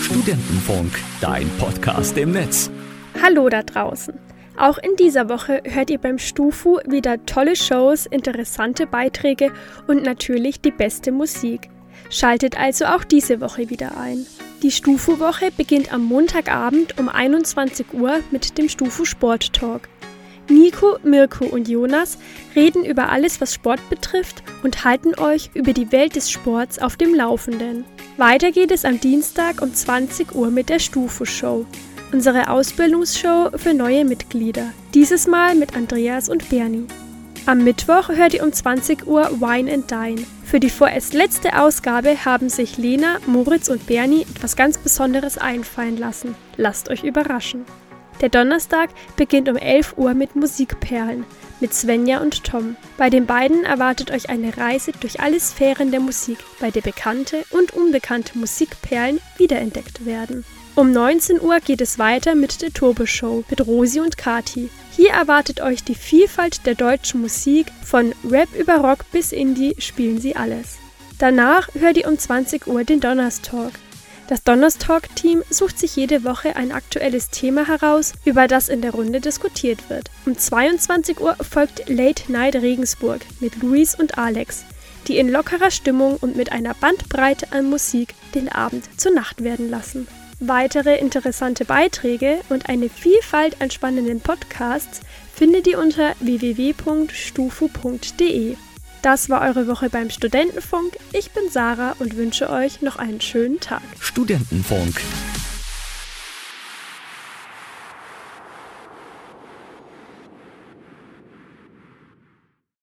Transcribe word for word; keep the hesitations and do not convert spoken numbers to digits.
Studentenfunk, dein Podcast im Netz. Hallo da draußen. Auch in dieser Woche hört ihr beim StuFu wieder tolle Shows, interessante Beiträge und natürlich die beste Musik. Schaltet also auch diese Woche wieder ein. Die StuFu-Woche beginnt am Montagabend um einundzwanzig Uhr mit dem StuFu Sport Talk. Nico, Mirko und Jonas reden über alles, was Sport betrifft und halten euch über die Welt des Sports auf dem Laufenden. Weiter geht es am Dienstag um zwanzig Uhr mit der StuFu-Show, unsere Ausbildungsshow für neue Mitglieder, dieses Mal mit Andreas und Bernie. Am Mittwoch hört ihr um zwanzig Uhr Wine and Dine. Für die vorerst letzte Ausgabe haben sich Lena, Moritz und Bernie etwas ganz Besonderes einfallen lassen. Lasst euch überraschen. Der Donnerstag beginnt um elf Uhr mit Musikperlen mit Svenja und Tom. Bei den beiden erwartet euch eine Reise durch alle Sphären der Musik, bei der bekannte und unbekannte Musikperlen wiederentdeckt werden. Um neunzehn Uhr geht es weiter mit der Turbo Show mit Rosi und Kati. Hier erwartet euch die Vielfalt der deutschen Musik, von Rap über Rock bis Indie spielen sie alles. Danach hört ihr um zwanzig Uhr den Donnerstalk. Das Donnerstalk-Team sucht sich jede Woche ein aktuelles Thema heraus, über das in der Runde diskutiert wird. Um zweiundzwanzig Uhr folgt Late Night Regensburg mit Luis und Alex, die in lockerer Stimmung und mit einer Bandbreite an Musik den Abend zur Nacht werden lassen. Weitere interessante Beiträge und eine Vielfalt an spannenden Podcasts findet ihr unter w w w punkt stufu punkt d e. Das war eure Woche beim Studentenfunk. Ich bin Sarah und wünsche euch noch einen schönen Tag. Studentenfunk,